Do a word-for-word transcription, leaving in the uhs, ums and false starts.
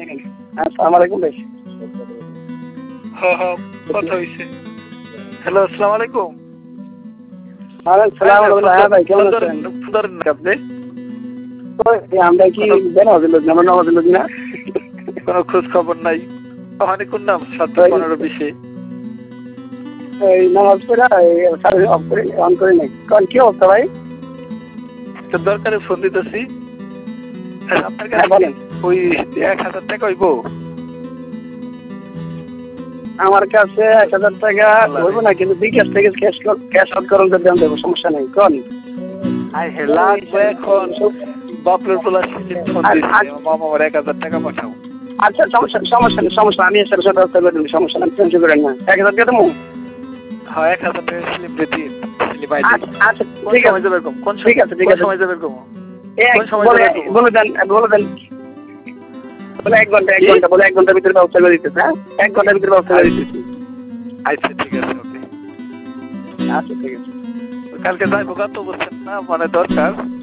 আসসালামু আলাইকুম ভাই। হ্যাঁ হ্যাঁ কথা হয়েছে। হ্যালো আসসালামু আলাইকুম। ওয়ালাইকুম সালাম হ্যাঁ ভাই কেমন আছেন? ধরেন না আপনি আমরা কি বেনামাজি লোক না নামাজি লোক না? কোনো খোঁজ খবর নাই। ওখানে কোন নাম সাত পনেরো বিশে এই নামাজ পড়া সাড়ে অফ করে অন করে নাই। কারণ কি অবস্থা ভাই? তো দরকারে ফোন দিতেছি। আপনার হ্যাঁ কাছে বলেন। ওই এক হাজার টাকা হইব? আমার কাছে এক হাজার টাকা হইব না, কিন্তু বিকাশ থেকে ক্যাশ ক্যাশ আউট করুন দেন দেবো, সমস্যা নেই। কোন আই হে লাগবে এখন বাপরের পোলা সিলিপ ফোন দিচ্ছে মামা আমার এক হাজার টাকা পাঠাও। আচ্ছা সমস্যা সমস্যা নেই সমস্যা আমি এসে সাথে ব্যবস্থা করে দিন, সমস্যা নেই, টেনশন করেন না। এক হাজার টাকা দেবো। হ্যাঁ এক হাজার টাকা স্লিপ দিতে স্লিপ আই আচ্ছা আচ্ছা কোন ঠিক সময় আছে যাবে এরকম? কোন ঠিক আছে ঠিক আছে সময় যাবে এরকম? এই কোন সময় বলে যাবে এরকম? বলে দেন বলে দেন বলে এক ঘন্টা এক ঘন্টা বলে এক ঘন্টার ভিতরে ব্যবস্থা করে দিতেছে। হ্যাঁ এক ঘন্টার ভিতরে ব্যবস্থা করে দিতেছি। আচ্ছা ঠিক আছে ওকে। আচ্ছা ঠিক আছে। কালকে যাইবো কত বলছেন না মানে দরকার